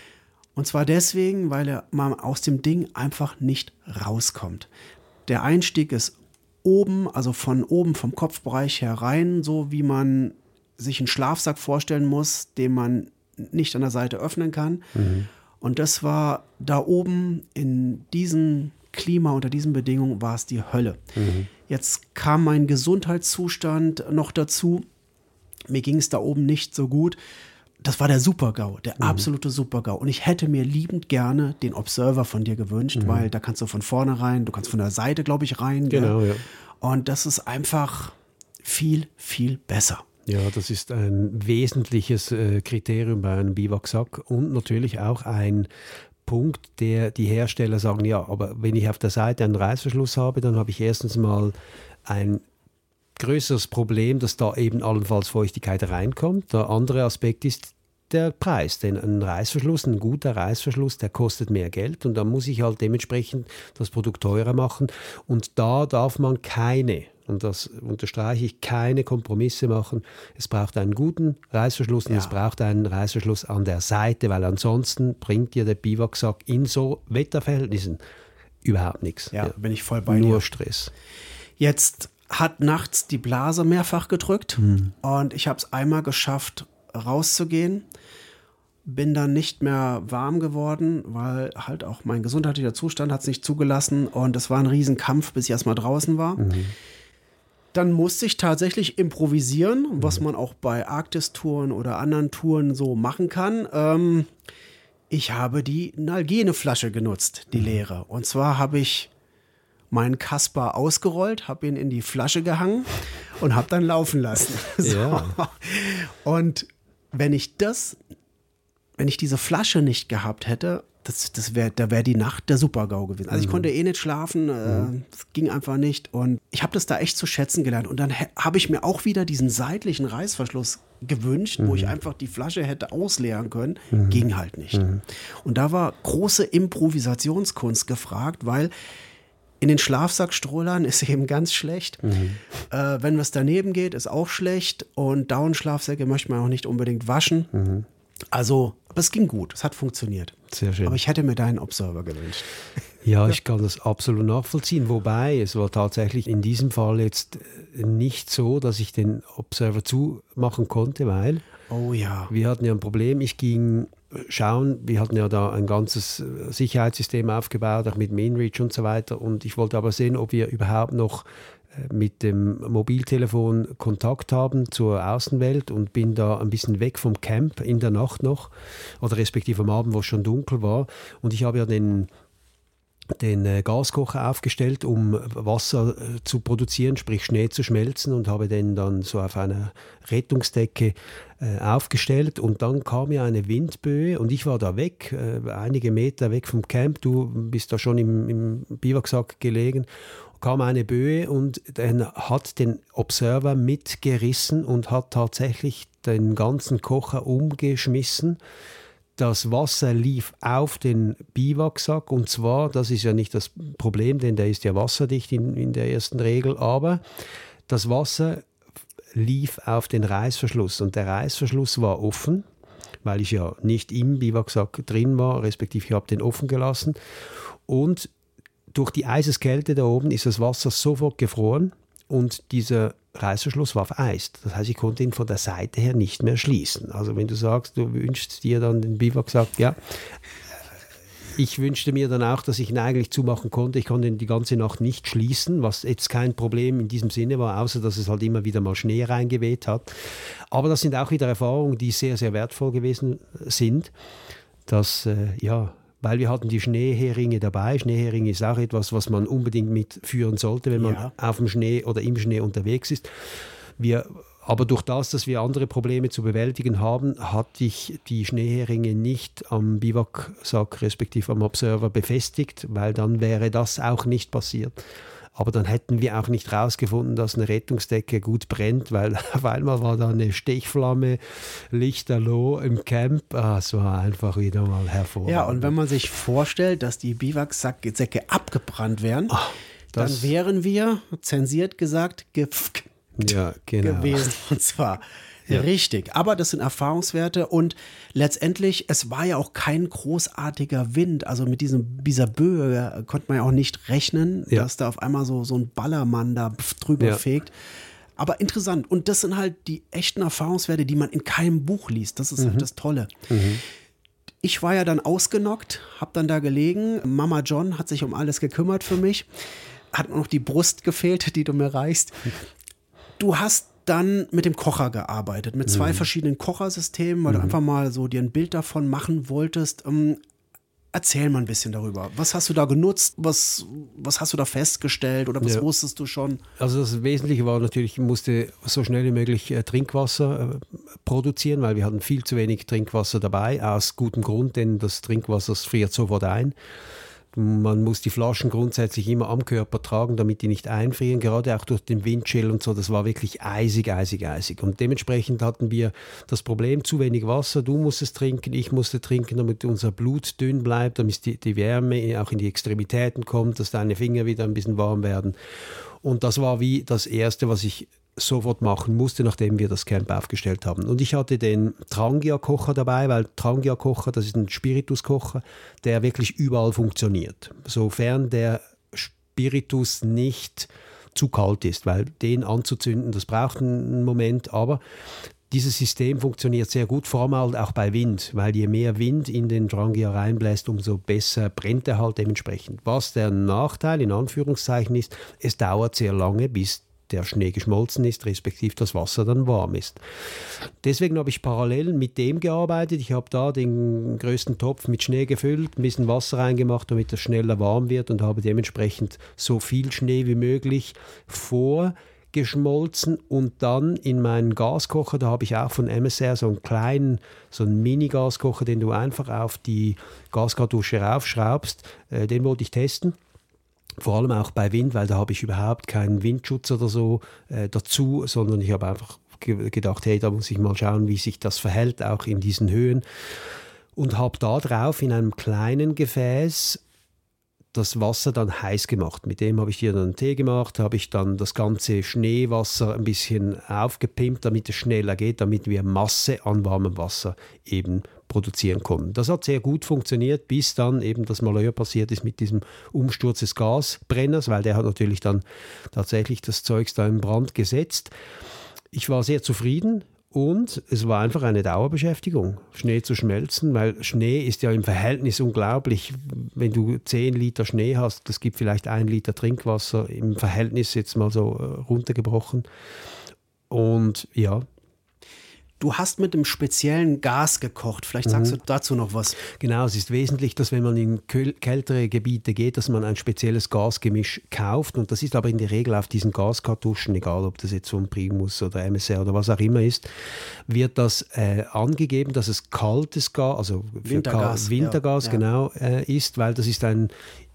Und zwar deswegen, weil man aus dem Ding einfach nicht rauskommt. Der Einstieg ist oben, also von oben vom Kopfbereich herein, so wie man sich einen Schlafsack vorstellen muss, den man nicht an der Seite öffnen kann. Und das war da oben in diesem Klima, unter diesen Bedingungen war es die Hölle. Jetzt kam mein Gesundheitszustand noch dazu. Mir ging es da oben nicht so gut. Das war der Super-GAU, der absolute Super-GAU. Und ich hätte mir liebend gerne den Observer von dir gewünscht, weil da kannst du von vorne rein, du kannst von der Seite, glaube ich, rein. Genau, ja. Und das ist einfach viel, viel besser. Ja, das ist ein wesentliches Kriterium bei einem Biwaksack und natürlich auch ein Punkt, der die Hersteller sagen, ja, aber wenn ich auf der Seite einen Reißverschluss habe, dann habe ich erstens mal ein größeres Problem, dass da eben allenfalls Feuchtigkeit reinkommt. Der andere Aspekt ist der Preis, denn ein Reißverschluss, ein guter Reißverschluss, der kostet mehr Geld und da muss ich halt dementsprechend das Produkt teurer machen und da darf man keine, und das unterstreiche ich, keine Kompromisse machen. Es braucht einen guten Reißverschluss und es braucht einen Reißverschluss an der Seite, weil ansonsten bringt dir der Biwaksack in so Wetterverhältnissen überhaupt nichts. Ja, bin ich voll bei dir. Nur Stress. Jetzt hat nachts die Blase mehrfach gedrückt und ich habe es einmal geschafft, rauszugehen. Bin dann nicht mehr warm geworden, weil halt auch mein gesundheitlicher Zustand hat es nicht zugelassen und es war ein Riesenkampf, bis ich erstmal draußen war. Dann musste ich tatsächlich improvisieren, was man auch bei Arktis-Touren oder anderen Touren so machen kann. Ich habe die Nalgene-Flasche genutzt, die leere. Und zwar habe ich meinen Kasper ausgerollt, habe ihn in die Flasche gehangen und habe dann laufen lassen. So. Ja. Und wenn ich diese Flasche nicht gehabt hätte, da wäre die Nacht der Super-GAU gewesen. Also ich konnte nicht schlafen, das ging einfach nicht. Und ich habe das da echt zu schätzen gelernt. Und dann habe ich mir auch wieder diesen seitlichen Reißverschluss gewünscht, wo ich einfach die Flasche hätte ausleeren können. Ging halt nicht. Und da war große Improvisationskunst gefragt, weil in den Schlafsackstrollern ist eben ganz schlecht. Wenn was daneben geht, ist auch schlecht. Und Down-Schlafsäcke möchte man auch nicht unbedingt waschen. Also, aber es ging gut, es hat funktioniert. Sehr schön. Aber ich hätte mir deinen Observer gewünscht. Ja, ich kann das absolut nachvollziehen. Wobei, es war tatsächlich in diesem Fall jetzt nicht so, dass ich den Observer zumachen konnte, weil wir hatten ja ein Problem. Ich ging schauen, wir hatten ja da ein ganzes Sicherheitssystem aufgebaut, auch mit dem InReach und so weiter. Und ich wollte aber sehen, ob wir überhaupt noch mit dem Mobiltelefon Kontakt haben zur Außenwelt und bin da ein bisschen weg vom Camp in der Nacht noch oder respektive am Abend, wo es schon dunkel war. Und ich habe ja den Gaskocher aufgestellt, um Wasser zu produzieren, sprich Schnee zu schmelzen, und habe den dann so auf einer Rettungsdecke aufgestellt, und dann kam ja eine Windböe und ich war da weg, einige Meter weg vom Camp, du bist da schon im Biwaksack gelegen, kam eine Böe und dann hat den Observer mitgerissen und hat tatsächlich den ganzen Kocher umgeschmissen. Das Wasser lief auf den Biwaksack, und zwar, das ist ja nicht das Problem, denn der ist ja wasserdicht in der ersten Regel, aber das Wasser lief auf den Reißverschluss und der Reißverschluss war offen, weil ich ja nicht im Biwaksack drin war, respektive ich habe den offen gelassen, und durch die Eiseskälte da oben ist das Wasser sofort gefroren und dieser Reißverschluss war vereist. Das heißt, ich konnte ihn von der Seite her nicht mehr schließen. Also wenn du sagst, du wünschst dir dann den Biwaksack, ja, Ich wünschte mir dann auch, dass ich ihn eigentlich zumachen konnte. Ich konnte ihn die ganze Nacht nicht schließen, was jetzt kein Problem in diesem Sinne war, außer dass es halt immer wieder mal Schnee reingeweht hat. Aber das sind auch wieder Erfahrungen, die sehr, sehr wertvoll gewesen sind. Dass, weil wir hatten die Schneeheringe dabei. Schneeheringe ist auch etwas, was man unbedingt mitführen sollte, wenn man auf dem Schnee oder im Schnee unterwegs ist. Aber durch das, dass wir andere Probleme zu bewältigen haben, hatte ich die Schneeheringe nicht am Biwaksack respektive am Observer befestigt, weil dann wäre das auch nicht passiert. Aber dann hätten wir auch nicht rausgefunden, dass eine Rettungsdecke gut brennt, weil auf einmal war da eine Stechflamme, lichterloh im Camp. Es war einfach wieder mal hervorragend. Ja, und wenn man sich vorstellt, dass die Biwaksäcke abgebrannt wären, dann wären wir, zensiert gesagt, gewesen. Und zwar richtig. Aber das sind Erfahrungswerte und letztendlich, es war ja auch kein großartiger Wind. Also mit dieser Böe konnte man ja auch nicht rechnen, dass da auf einmal so ein Ballermann da drüber fegt. Aber interessant. Und das sind halt die echten Erfahrungswerte, die man in keinem Buch liest. Das ist halt das Tolle. Ich war ja dann ausgenockt, hab dann da gelegen. Mama John hat sich um alles gekümmert für mich. Hat nur noch die Brust gefehlt, die du mir reichst. Du hast dann mit dem Kocher gearbeitet, mit 2 verschiedenen Kochersystemen, weil du einfach mal so dir ein Bild davon machen wolltest. Erzähl mal ein bisschen darüber. Was hast du da genutzt? Was hast du da festgestellt oder was wusstest du schon? Also das Wesentliche war natürlich, ich musste so schnell wie möglich Trinkwasser produzieren, weil wir hatten viel zu wenig Trinkwasser dabei, aus gutem Grund, denn das Trinkwasser friert sofort ein. Man muss die Flaschen grundsätzlich immer am Körper tragen, damit die nicht einfrieren, gerade auch durch den Windchill und so. Das war wirklich eisig. Und dementsprechend hatten wir das Problem, zu wenig Wasser. Du musstest trinken, ich musste trinken, damit unser Blut dünn bleibt, damit die Wärme auch in die Extremitäten kommt, dass deine Finger wieder ein bisschen warm werden. Und das war wie das Erste, was ich sofort machen musste, nachdem wir das Camp aufgestellt haben. Und ich hatte den Trangia-Kocher dabei, weil Trangia-Kocher, das ist ein Spirituskocher, der wirklich überall funktioniert. Sofern der Spiritus nicht zu kalt ist, weil den anzuzünden, das braucht einen Moment, aber dieses System funktioniert sehr gut, vor allem auch bei Wind, weil je mehr Wind in den Trangia reinbläst, umso besser brennt er halt dementsprechend. Was der Nachteil in Anführungszeichen ist, es dauert sehr lange, bis der Schnee geschmolzen ist, respektive das Wasser dann warm ist. Deswegen habe ich parallel mit dem gearbeitet. Ich habe da den größten Topf mit Schnee gefüllt, ein bisschen Wasser reingemacht, damit das schneller warm wird und habe dementsprechend so viel Schnee wie möglich vorgeschmolzen und dann in meinen Gaskocher, da habe ich auch von MSR so einen Mini-Gaskocher, den du einfach auf die Gaskartusche raufschraubst, den wollte ich testen. Vor allem auch bei Wind, weil da habe ich überhaupt keinen Windschutz oder so dazu, sondern ich habe einfach gedacht, hey, da muss ich mal schauen, wie sich das verhält, auch in diesen Höhen. Und habe da drauf in einem kleinen Gefäß das Wasser dann heiß gemacht. Mit dem habe ich hier dann einen Tee gemacht, habe ich dann das ganze Schneewasser ein bisschen aufgepimpt, damit es schneller geht, damit wir Masse an warmem Wasser eben produzieren konnten. Das hat sehr gut funktioniert, bis dann eben das Malheur passiert ist mit diesem Umsturz des Gasbrenners, weil der hat natürlich dann tatsächlich das Zeugs da in Brand gesetzt. Ich war sehr zufrieden. Und es war einfach eine Dauerbeschäftigung, Schnee zu schmelzen, weil Schnee ist ja im Verhältnis unglaublich. Wenn du 10 Liter Schnee hast, das gibt vielleicht 1 Liter Trinkwasser, im Verhältnis jetzt mal so runtergebrochen. Und ja. Du hast mit einem speziellen Gas gekocht. Vielleicht sagst du dazu noch was. Genau, es ist wesentlich, dass wenn man in kältere Gebiete geht, dass man ein spezielles Gasgemisch kauft. Und das ist aber in der Regel auf diesen Gaskartuschen, egal ob das jetzt von Primus oder MSR oder was auch immer ist, wird das angegeben, dass es kaltes Gas, also Wintergas genau, ist, weil das ist ein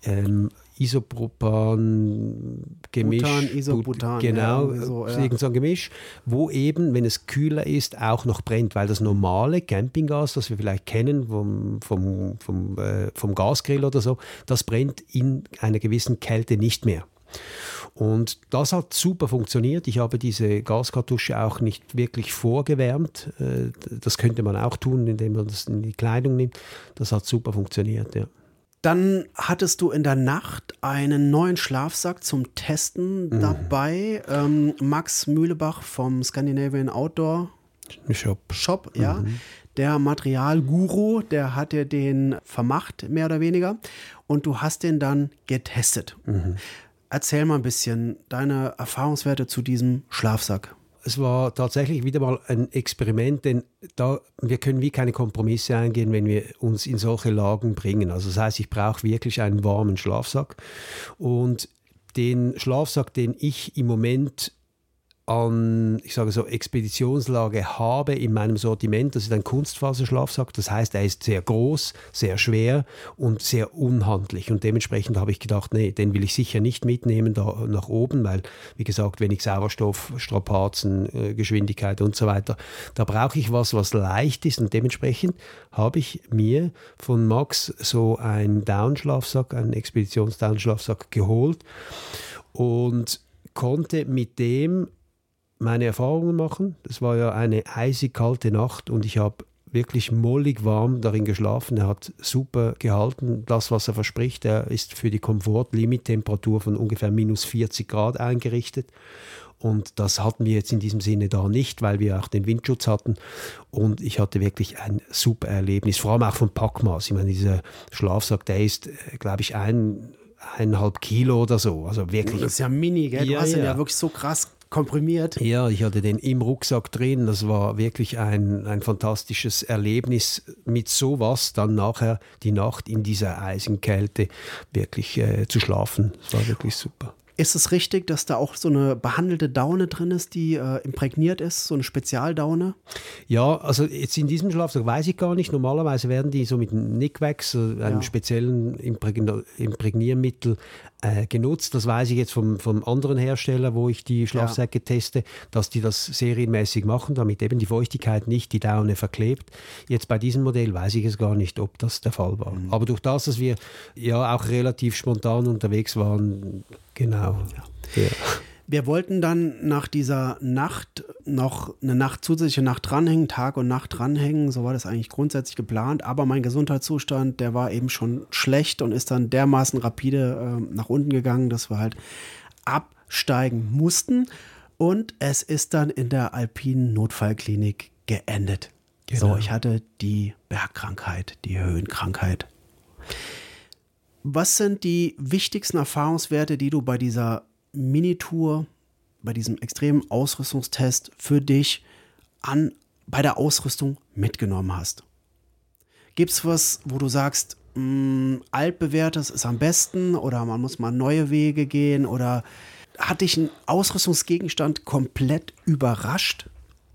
Isopropan-Gemisch. Isobutan. Genau, irgend so ein Gemisch, wo eben, wenn es kühler ist, auch noch brennt, weil das normale Campinggas, das wir vielleicht kennen vom Gasgrill oder so, das brennt in einer gewissen Kälte nicht mehr. Und das hat super funktioniert. Ich habe diese Gaskartusche auch nicht wirklich vorgewärmt. Das könnte man auch tun, indem man das in die Kleidung nimmt. Das hat super funktioniert, ja. Dann hattest du in der Nacht einen neuen Schlafsack zum Testen dabei. Max Mühlebach vom Scandinavian Outdoor Shop, ja. der Materialguru, der hat dir den vermacht, mehr oder weniger, und du hast den dann getestet. Erzähl mal ein bisschen deine Erfahrungswerte zu diesem Schlafsack. Es war tatsächlich wieder mal ein Experiment, denn wir können wie keine Kompromisse eingehen, wenn wir uns in solche Lagen bringen. Also das heißt, ich brauche wirklich einen warmen Schlafsack. Und den Schlafsack, den ich im Moment an, ich sage so, Expeditionslage habe in meinem Sortiment, das ist ein Kunstfaserschlafsack. Das heißt, er ist sehr groß, sehr schwer und sehr unhandlich. Und dementsprechend habe ich gedacht, nee, den will ich sicher nicht mitnehmen da nach oben, weil, wie gesagt, wenig Sauerstoff, Strapazen, Geschwindigkeit und so weiter. Da brauche ich was leicht ist. Und dementsprechend habe ich mir von Max so einen Down-Schlafsack, einen Expeditions-Down-Schlafsack geholt und konnte mit dem meine Erfahrungen machen. Das war ja eine eisig kalte Nacht und ich habe wirklich mollig warm darin geschlafen. Er hat super gehalten, das, was er verspricht. Er ist für die Komfort-Limit-Temperatur von ungefähr minus 40 Grad eingerichtet. Und das hatten wir jetzt in diesem Sinne da nicht, weil wir auch den Windschutz hatten. Und ich hatte wirklich ein super Erlebnis, vor allem auch vom Packmaß. Ich meine, dieser Schlafsack, der ist, glaube ich, 1,5 Kilo oder so. Also wirklich. Das ist ja mini, gell? Du hast ihn ja wirklich so krass komprimiert. Ja, ich hatte den im Rucksack drin. Das war wirklich ein fantastisches Erlebnis, mit sowas dann nachher die Nacht in dieser eisigen Kälte wirklich zu schlafen. Das war wirklich super. Ist es richtig, dass da auch so eine behandelte Daune drin ist, die imprägniert ist, so eine Spezialdaune? Ja, also jetzt in diesem Schlafsack weiß ich gar nicht. Normalerweise werden die so mit Nikwax, einem speziellen Imprägniermittel, genutzt. Das weiß ich jetzt vom anderen Hersteller, wo ich die Schlafsäcke teste, dass die das serienmäßig machen, damit eben die Feuchtigkeit nicht die Daune verklebt. Jetzt bei diesem Modell weiß ich es gar nicht, ob das der Fall war. Aber durch das, dass wir ja auch relativ spontan unterwegs waren, genau. Ja. Wir wollten dann nach dieser Nacht noch eine zusätzliche Nacht dranhängen, Tag und Nacht dranhängen. So war das eigentlich grundsätzlich geplant. Aber mein Gesundheitszustand, der war eben schon schlecht und ist dann dermaßen rapide nach unten gegangen, dass wir halt absteigen mussten. Und es ist dann in der Alpinen Notfallklinik geendet. Genau. So, ich hatte die Bergkrankheit, die Höhenkrankheit. Was sind die wichtigsten Erfahrungswerte, die du bei dieser Minitour, bei diesem extremen Ausrüstungstest für dich bei der Ausrüstung mitgenommen hast? Gibt es was, wo du sagst, altbewährtes ist am besten oder man muss mal neue Wege gehen, oder hat dich ein Ausrüstungsgegenstand komplett überrascht?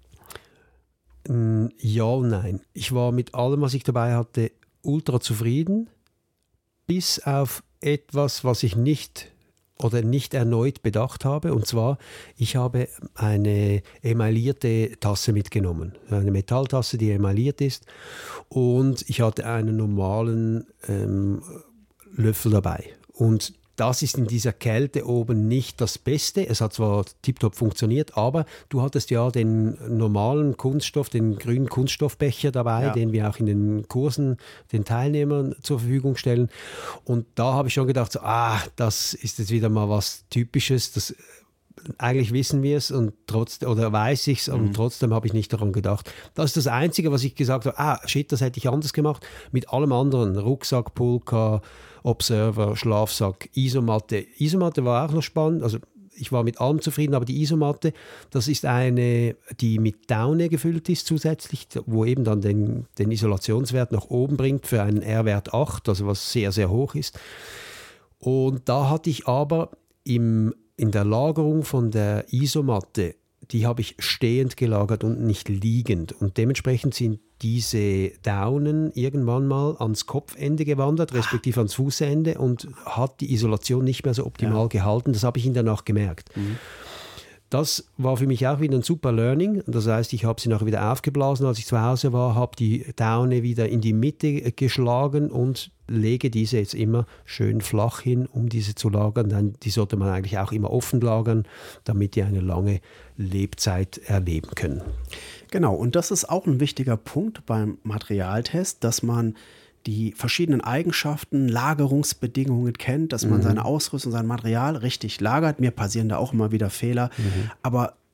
Ja und nein. Ich war mit allem, was ich dabei hatte, ultra zufrieden, bis auf etwas, was ich nicht erneut bedacht habe. Und zwar, ich habe eine emaillierte Tasse mitgenommen. Eine Metalltasse, die emailliert ist. Und ich hatte einen normalen Löffel dabei. Und das ist in dieser Kälte oben nicht das Beste. Es hat zwar tiptop funktioniert, aber du hattest ja den normalen Kunststoff, den grünen Kunststoffbecher dabei, den wir auch in den Kursen den Teilnehmern zur Verfügung stellen. Und da habe ich schon gedacht, so, das ist jetzt wieder mal was Typisches. Das, eigentlich wissen wir es und oder weiß ich es, und trotzdem habe ich nicht daran gedacht. Das ist das Einzige, was ich gesagt habe, das hätte ich anders gemacht. Mit allem anderen, Rucksack, Pulka, Observer, Schlafsack, Isomatte. Isomatte war auch noch spannend, also ich war mit allem zufrieden, aber die Isomatte, das ist eine, die mit Daune gefüllt ist zusätzlich, wo eben dann den Isolationswert nach oben bringt für einen R-Wert 8, also was sehr, sehr hoch ist. Und da hatte ich aber in der Lagerung von der Isomatte, die habe ich stehend gelagert und nicht liegend. Und dementsprechend sind diese Daunen irgendwann mal ans Kopfende gewandert, respektive ans Fußende, und hat die Isolation nicht mehr so optimal gehalten. Das habe ich danach gemerkt. Das war für mich auch wieder ein super Learning. Das heißt, ich habe sie nachher wieder aufgeblasen, als ich zu Hause war, habe die Daune wieder in die Mitte geschlagen und lege diese jetzt immer schön flach hin, um diese zu lagern. Die sollte man eigentlich auch immer offen lagern, damit die eine lange Lebzeit erleben können. Genau, und das ist auch ein wichtiger Punkt beim Materialtest, dass man die verschiedenen Eigenschaften, Lagerungsbedingungen kennt, dass man seine Ausrüstung, sein Material richtig lagert. Mir passieren da auch immer wieder Fehler, aber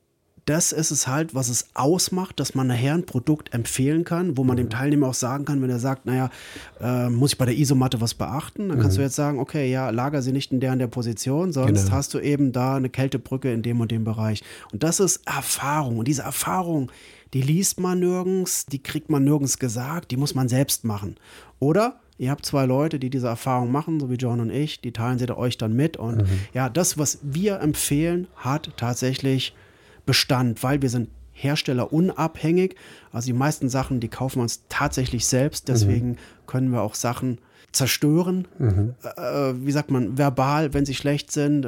das ist es halt, was es ausmacht, dass man nachher ein Produkt empfehlen kann, wo man dem Teilnehmer auch sagen kann, wenn er sagt, naja, muss ich bei der Isomatte was beachten? Dann kannst du jetzt sagen, okay, ja, lager sie nicht in der Position, sonst hast du eben da eine Kältebrücke in dem und dem Bereich. Und das ist Erfahrung. Und diese Erfahrung, die liest man nirgends, die kriegt man nirgends gesagt, die muss man selbst machen. Oder ihr habt 2 Leute, die diese Erfahrung machen, so wie John und ich, die teilen sie euch dann mit. Und ja, das, was wir empfehlen, hat tatsächlich Bestand, weil wir sind herstellerunabhängig. Also die meisten Sachen, die kaufen wir uns tatsächlich selbst. Deswegen können wir auch Sachen zerstören, wie sagt man, verbal, wenn sie schlecht sind,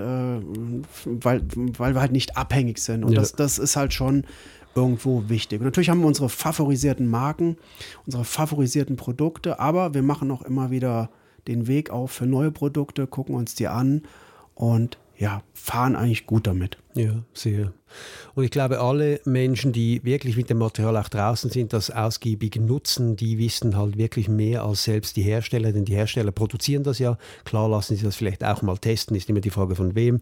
weil wir halt nicht abhängig sind. Und das ist halt schon irgendwo wichtig. Und natürlich haben wir unsere favorisierten Marken, unsere favorisierten Produkte, aber wir machen auch immer wieder den Weg auf für neue Produkte, gucken uns die an und ja, fahren eigentlich gut damit. Ja, sehr. Und ich glaube, alle Menschen, die wirklich mit dem Material auch draußen sind, das ausgiebig nutzen, die wissen halt wirklich mehr als selbst die Hersteller, denn die Hersteller produzieren das ja. Klar lassen sie das vielleicht auch mal testen, ist immer die Frage von wem.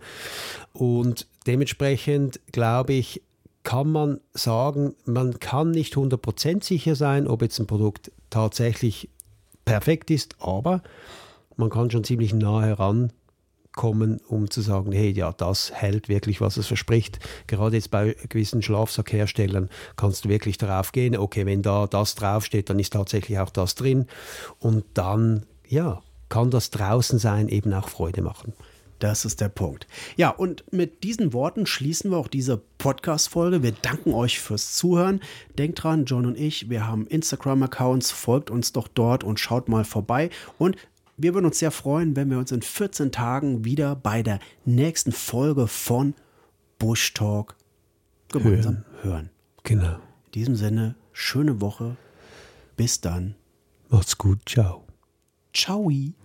Und dementsprechend, glaube ich, kann man sagen, man kann nicht 100% sicher sein, ob jetzt ein Produkt tatsächlich perfekt ist, aber man kann schon ziemlich nah herankommen, um zu sagen, hey, ja, das hält wirklich, was es verspricht. Gerade jetzt bei gewissen Schlafsackherstellern kannst du wirklich darauf gehen, okay, wenn da das draufsteht, dann ist tatsächlich auch das drin. Und dann, ja, kann das draußen sein eben auch Freude machen. Das ist der Punkt. Ja, und mit diesen Worten schließen wir auch diese Podcast-Folge. Wir danken euch fürs Zuhören. Denkt dran, John und ich, wir haben Instagram-Accounts, folgt uns doch dort und schaut mal vorbei. Und wir würden uns sehr freuen, wenn wir uns in 14 Tagen wieder bei der nächsten Folge von Bush Talk gemeinsam hören. Genau. In diesem Sinne, schöne Woche. Bis dann. Macht's gut. Ciao. Ciao.